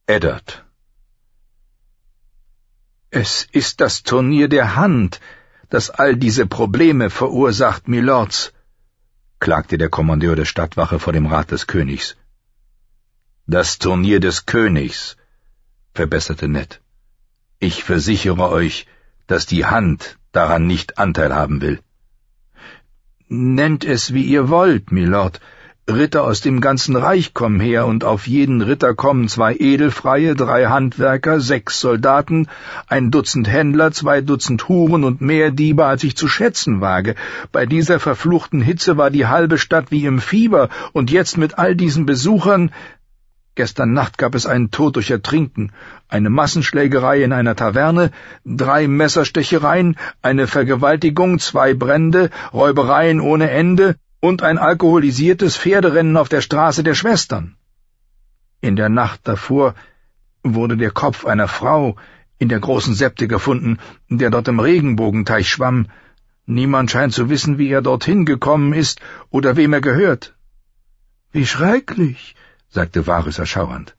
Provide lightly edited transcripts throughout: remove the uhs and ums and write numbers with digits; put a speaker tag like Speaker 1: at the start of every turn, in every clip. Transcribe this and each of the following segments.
Speaker 1: Eddard. »Es ist das Turnier der Hand, das all diese Probleme verursacht, Milords«, klagte der Kommandeur der Stadtwache vor dem Rat des Königs. »Das Turnier des Königs«, verbesserte Ned. »Ich versichere euch, dass die Hand daran nicht Anteil haben will.« »Nennt es, wie ihr wollt, Milord. Ritter aus dem ganzen Reich kommen her, und auf jeden Ritter kommen 2 Edelfreie, 3 Handwerker, 6 Soldaten, 1 Dutzend Händler, 2 Dutzend Huren und mehr Diebe, als ich zu schätzen wage. Bei dieser verfluchten Hitze war die halbe Stadt wie im Fieber, und jetzt mit all diesen Besuchern. Gestern Nacht gab es einen Tod durch Ertrinken, eine Massenschlägerei in einer Taverne, 3 Messerstechereien, eine Vergewaltigung, 2 Brände, Räubereien ohne Ende und ein alkoholisiertes Pferderennen auf der Straße der Schwestern. In der Nacht davor wurde der Kopf einer Frau in der großen Septe gefunden, der dort im Regenbogenteich schwamm. Niemand scheint zu wissen, wie er dorthin gekommen ist oder wem er gehört. »Wie schrecklich«, sagte Varys erschauernd.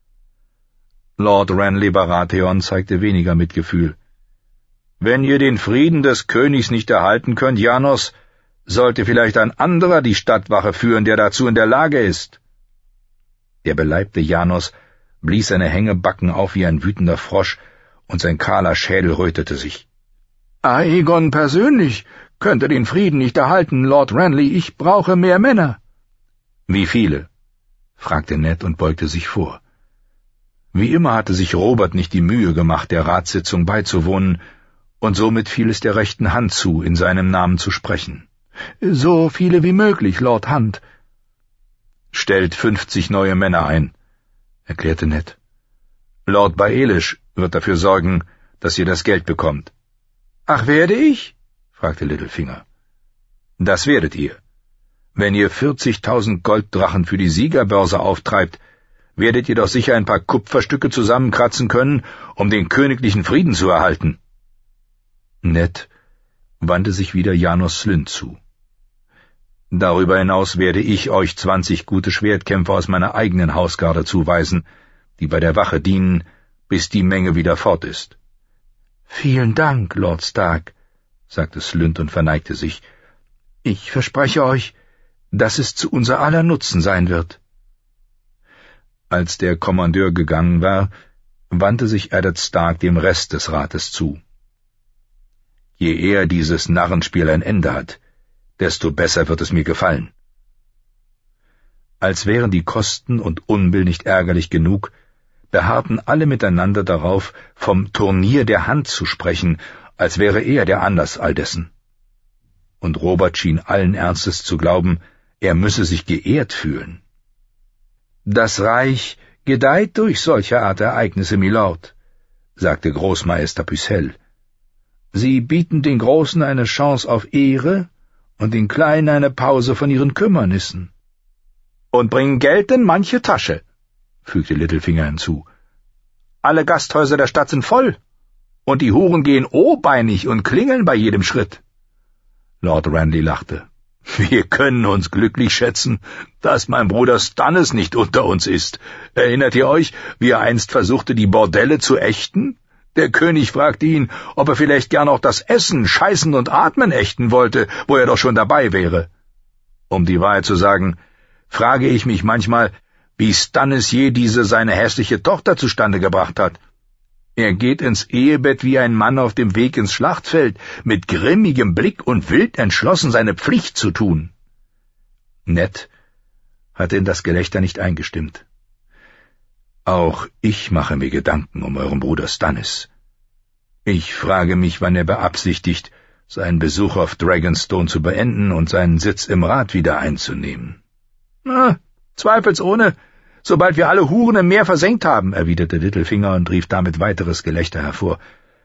Speaker 1: Lord Renly Baratheon zeigte weniger Mitgefühl. »Wenn ihr den Frieden des Königs nicht erhalten könnt, Janos, sollte vielleicht ein anderer die Stadtwache führen, der dazu in der Lage ist.« Der beleibte Janos blies seine Hängebacken auf wie ein wütender Frosch, und sein kahler Schädel rötete sich. »Aegon persönlich könnte den Frieden nicht erhalten, Lord Renly. Ich brauche mehr Männer.« »Wie viele?« fragte Ned und beugte sich vor. Wie immer hatte sich Robert nicht die Mühe gemacht, der Ratssitzung beizuwohnen, und somit fiel es der rechten Hand zu, in seinem Namen zu sprechen. »So viele wie möglich, Lord Hunt.« »Stellt 50 neue Männer ein«, erklärte Ned. »Lord Baelish wird dafür sorgen, dass ihr das Geld bekommt.« »Ach, werde ich?« fragte Littlefinger. »Das werdet ihr. Wenn ihr 40.000 Golddrachen für die Siegerbörse auftreibt, werdet ihr doch sicher ein paar Kupferstücke zusammenkratzen können, um den königlichen Frieden zu erhalten.« Ned wandte sich wieder Janos Slynt zu. »Darüber hinaus werde ich euch 20 gute Schwertkämpfer aus meiner eigenen Hausgarde zuweisen, die bei der Wache dienen, bis die Menge wieder fort ist.« »Vielen Dank, Lord Stark«, sagte Slynt und verneigte sich. »Ich verspreche euch, dass es zu unser aller Nutzen sein wird.« Als der Kommandeur gegangen war, wandte sich Eddard Stark dem Rest des Rates zu. »Je eher dieses Narrenspiel ein Ende hat, desto besser wird es mir gefallen.« Als wären die Kosten und Unbill nicht ärgerlich genug, beharrten alle miteinander darauf, vom Turnier der Hand zu sprechen, als wäre er der Anlass all dessen. Und Robert schien allen Ernstes zu glauben, er müsse sich geehrt fühlen. »Das Reich gedeiht durch solche Art Ereignisse, Milord«, sagte Großmeister Pycelle. »Sie bieten den Großen eine Chance auf Ehre und den Kleinen eine Pause von ihren Kümmernissen.« »Und bringen Geld in manche Tasche«, fügte Littlefinger hinzu. »Alle Gasthäuser der Stadt sind voll, und die Huren gehen obeinig und klingeln bei jedem Schritt.« Lord Renly lachte. »Wir können uns glücklich schätzen, dass mein Bruder Stannis nicht unter uns ist. Erinnert ihr euch, wie er einst versuchte, die Bordelle zu ächten? Der König fragte ihn, ob er vielleicht gern auch das Essen, Scheißen und Atmen ächten wollte, wo er doch schon dabei wäre. Um die Wahrheit zu sagen, frage ich mich manchmal, wie Stannis je diese seine hässliche Tochter zustande gebracht hat. Er geht ins Ehebett wie ein Mann auf dem Weg ins Schlachtfeld, mit grimmigem Blick und wild entschlossen, seine Pflicht zu tun.« Ned hatte in das Gelächter nicht eingestimmt. »Auch ich mache mir Gedanken um euren Bruder Stannis. Ich frage mich, wann er beabsichtigt, seinen Besuch auf Dragonstone zu beenden und seinen Sitz im Rat wieder einzunehmen.« »Na, zweifelsohne, sobald wir alle Huren im Meer versenkt haben«, erwiderte Littlefinger und rief damit weiteres Gelächter hervor.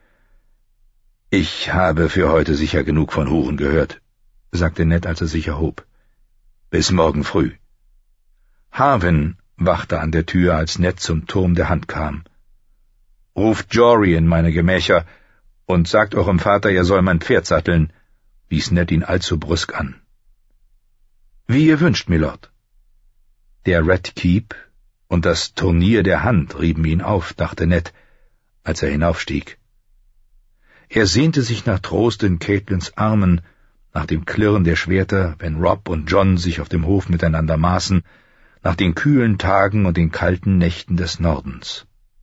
Speaker 1: »Ich habe für heute sicher genug von Huren gehört«, sagte Ned, als er sich erhob. »Bis morgen früh.« Harwin wachte an der Tür, als Ned zum Turm der Hand kam. »Ruft Jory in meine Gemächer und sagt eurem Vater, er soll mein Pferd satteln«, wies Ned ihn allzu brüsk an. »Wie ihr wünscht, Milord.« Der Red Keep Und das Turnier der Hand rieben ihn auf, dachte Ned, als er hinaufstieg. Er sehnte sich nach Trost in Caitlins Armen, nach dem Klirren der Schwerter, wenn Rob und John sich auf dem Hof miteinander maßen, nach den kühlen Tagen und den kalten Nächten des Nordens.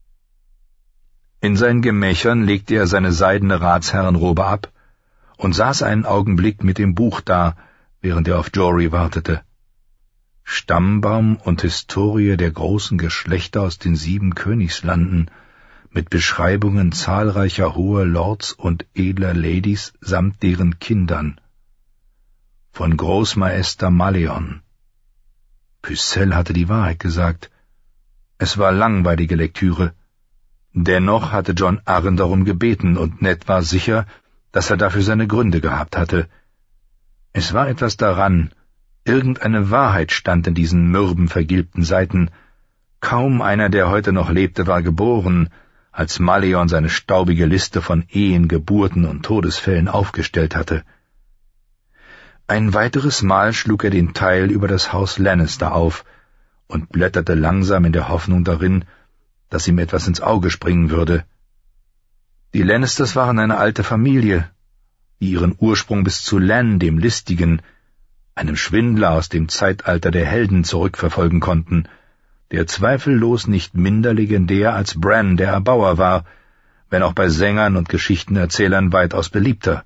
Speaker 1: In seinen Gemächern legte er seine seidene Ratsherrenrobe ab und saß einen Augenblick mit dem Buch da, während er auf Jory wartete. Stammbaum und Historie der großen Geschlechter aus den 7 Königslanden, mit Beschreibungen zahlreicher hoher Lords und edler Ladies samt deren Kindern. Von Großmeister Maleon. Pucelle hatte die Wahrheit gesagt. Es war langweilige Lektüre. Dennoch hatte John Arryn darum gebeten, und Ned war sicher, dass er dafür seine Gründe gehabt hatte. Es war etwas daran, irgendeine Wahrheit stand in diesen mürben, vergilbten Seiten. Kaum einer, der heute noch lebte, war geboren, als Maleon seine staubige Liste von Ehen, Geburten und Todesfällen aufgestellt hatte. Ein weiteres Mal schlug er den Teil über das Haus Lannister auf und blätterte langsam in der Hoffnung darin, dass ihm etwas ins Auge springen würde. Die Lannisters waren eine alte Familie, die ihren Ursprung bis zu Lann, dem Listigen, einem Schwindler aus dem Zeitalter der Helden, zurückverfolgen konnten, der zweifellos nicht minder legendär als Bran der Erbauer war, wenn auch bei Sängern und Geschichtenerzählern weitaus beliebter.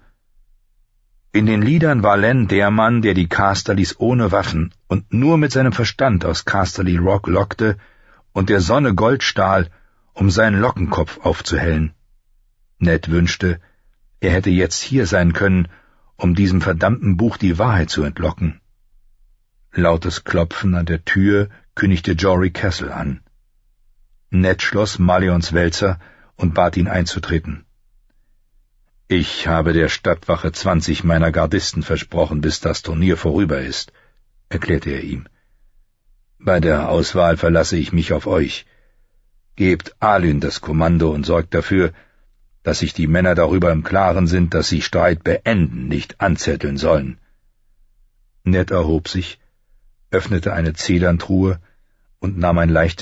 Speaker 1: In den Liedern war Len der Mann, der die Casterlys ohne Waffen und nur mit seinem Verstand aus Casterly Rock lockte und der Sonne Gold stahl, um seinen Lockenkopf aufzuhellen. Ned wünschte, er hätte jetzt hier sein können, um diesem verdammten Buch die Wahrheit zu entlocken. Lautes Klopfen an der Tür kündigte Jory Castle an. Ned schloss Maleons Wälzer und bat ihn einzutreten. »Ich habe der Stadtwache 20 meiner Gardisten versprochen, bis das Turnier vorüber ist«, erklärte er ihm. »Bei der Auswahl verlasse ich mich auf euch. Gebt Alyn das Kommando und sorgt dafür, dass sich die Männer darüber im Klaren sind, dass sie Streit beenden, nicht anzetteln sollen.« Ned erhob sich, öffnete eine Zederntruhe und nahm ein leichtes